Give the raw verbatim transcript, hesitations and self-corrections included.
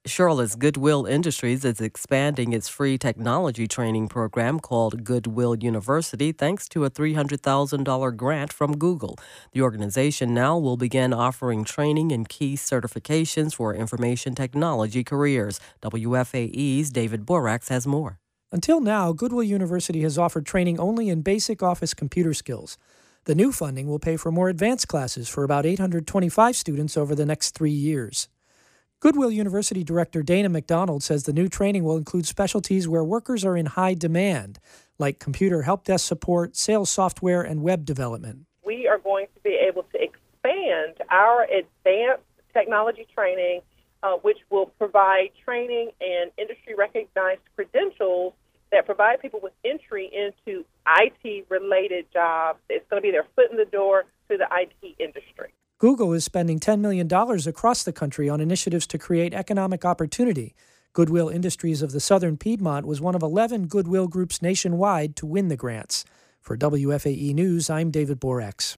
Charlotte's Goodwill Industries is expanding its free technology training program called Goodwill University thanks to a three hundred thousand dollars grant from Google. The organization now will begin offering training and key certifications for information technology careers. W F A E's David Borax has more. Until now, Goodwill University has offered training only in basic office computer skills. The new funding will pay for more advanced classes for about eight hundred twenty-five students over the next three years. Goodwill University Director Dana McDonald says the new training will include specialties where workers are in high demand, like computer help desk support, sales software, and web development. We are going to be able to expand our advanced technology training, uh, which will provide training and industry-recognized credentials that provide people with entry into I T-related jobs. It's going to be their foot in the door to the I T industry. Google is spending ten million dollars across the country on initiatives to create economic opportunity. Goodwill Industries of the Southern Piedmont was one of eleven Goodwill groups nationwide to win the grants. For W F A E News, I'm David Borax.